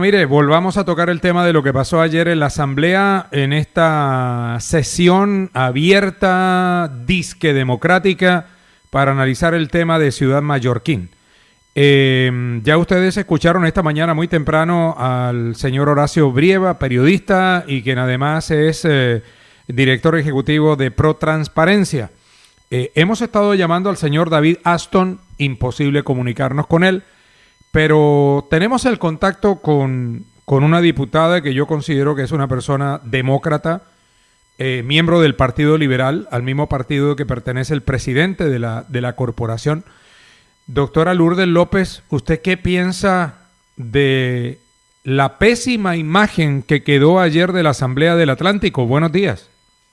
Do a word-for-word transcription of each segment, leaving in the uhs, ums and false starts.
Mire, volvamos a tocar el tema de lo que pasó ayer en la Asamblea, en esta sesión abierta, disque democrática, para analizar el tema de Ciudad Mallorquín. Eh, ya ustedes escucharon esta mañana muy temprano al señor Horacio Brieva, periodista y quien además es eh, director ejecutivo de Pro Transparencia. Eh, hemos estado llamando al señor David Aston, imposible comunicarnos con él, pero tenemos el contacto con, con una diputada que yo considero que es una persona demócrata, eh, miembro del Partido Liberal, al mismo partido que pertenece el presidente de la, de la corporación. Doctora Lourdes López, ¿usted qué piensa de la pésima imagen que quedó ayer de la Asamblea del Atlántico? Buenos días.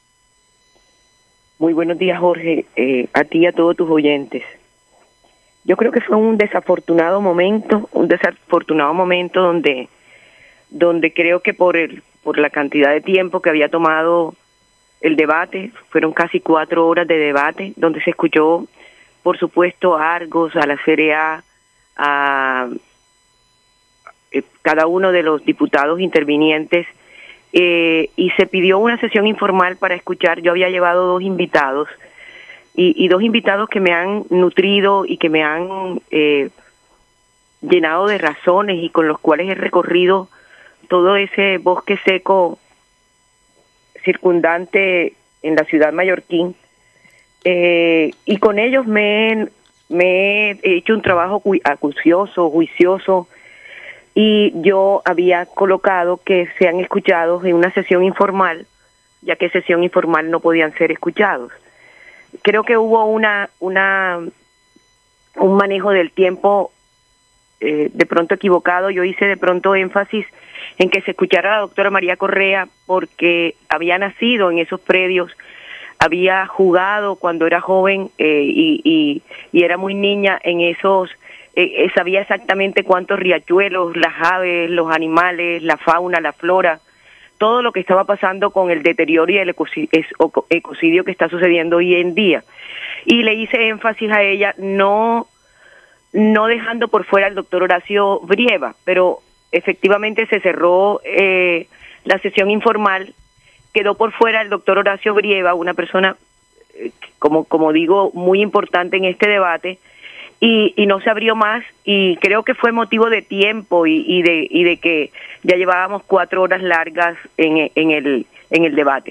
Muy buenos días, Jorge, eh, a ti y a todos tus oyentes. Yo creo que fue un desafortunado momento, un desafortunado momento donde, donde creo que por el, por la cantidad de tiempo que había tomado el debate, fueron casi cuatro horas de debate, donde se escuchó, por supuesto, a Argos, a la C R A, a eh, cada uno de los diputados intervinientes, eh, y se pidió una sesión informal para escuchar. Yo había llevado dos invitados, Y, y dos invitados que me han nutrido y que me han eh, llenado de razones y con los cuales he recorrido todo ese bosque seco circundante en la ciudad mallorquín. Eh, y con ellos me, me he hecho un trabajo acucioso, juicioso, y yo había colocado que sean escuchados en una sesión informal, ya que sesión informal no podían ser escuchados. Creo que hubo una una un manejo del tiempo eh, de pronto equivocado. Yo hice de pronto énfasis en que se escuchara a la doctora María Correa porque había nacido en esos predios, había jugado cuando era joven eh, y, y, y era muy niña en esos, eh, eh, sabía exactamente cuántos riachuelos, las aves, los animales, la fauna, la flora, todo lo que estaba pasando con el deterioro y el ecocidio que está sucediendo hoy en día. Y le hice énfasis a ella, no, no dejando por fuera al doctor Horacio Brieva, pero efectivamente se cerró eh, la sesión informal, quedó por fuera el doctor Horacio Brieva, una persona, eh, como, como digo, muy importante en este debate, Y, y no se abrió más, y creo que fue motivo de tiempo y, y de y de que ya llevábamos cuatro horas largas en, en el en el debate.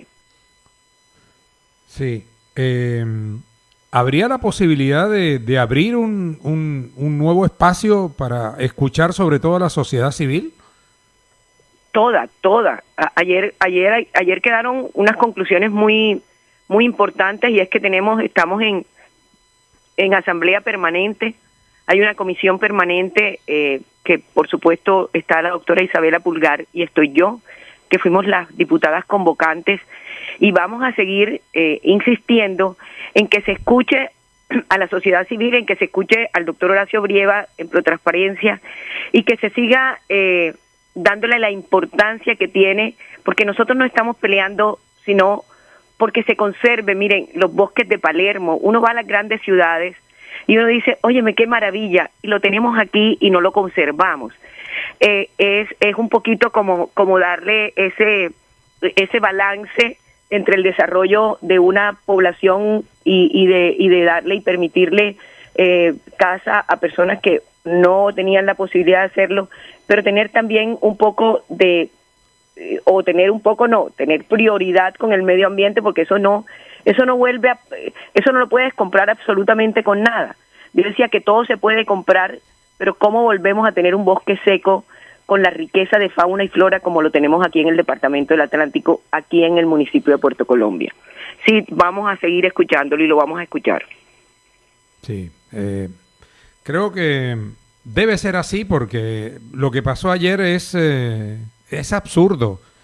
Sí, eh, ¿habría la posibilidad de, de abrir un, un, un nuevo espacio para escuchar sobre todo a la sociedad civil? Toda, toda. A, ayer ayer ayer quedaron unas conclusiones muy muy importantes, y es que tenemos estamos en en asamblea permanente. Hay una comisión permanente eh, que por supuesto está la doctora Isabela Pulgar y estoy yo, que fuimos las diputadas convocantes, y vamos a seguir eh, insistiendo en que se escuche a la sociedad civil, en que se escuche al doctor Horacio Brieva en Pro Transparencia, y que se siga eh, dándole la importancia que tiene, porque nosotros no estamos peleando, sino porque se conserve. Miren, los bosques de Palermo, uno va a las grandes ciudades y uno dice, óyeme, qué maravilla, y lo tenemos aquí y no lo conservamos. Eh, es es un poquito como como darle ese ese balance entre el desarrollo de una población y, y de y de darle y permitirle eh, casa a personas que no tenían la posibilidad de hacerlo, pero tener también un poco de o tener un poco no, tener prioridad con el medio ambiente, porque eso no, eso no vuelve a, eso no lo puedes comprar absolutamente con nada. Yo decía que todo se puede comprar, pero ¿cómo volvemos a tener un bosque seco con la riqueza de fauna y flora como lo tenemos aquí en el departamento del Atlántico, aquí en el municipio de Puerto Colombia? Sí, vamos a seguir escuchándolo y lo vamos a escuchar. Sí, eh, creo que debe ser así, porque lo que pasó ayer es... Eh... Es absurdo.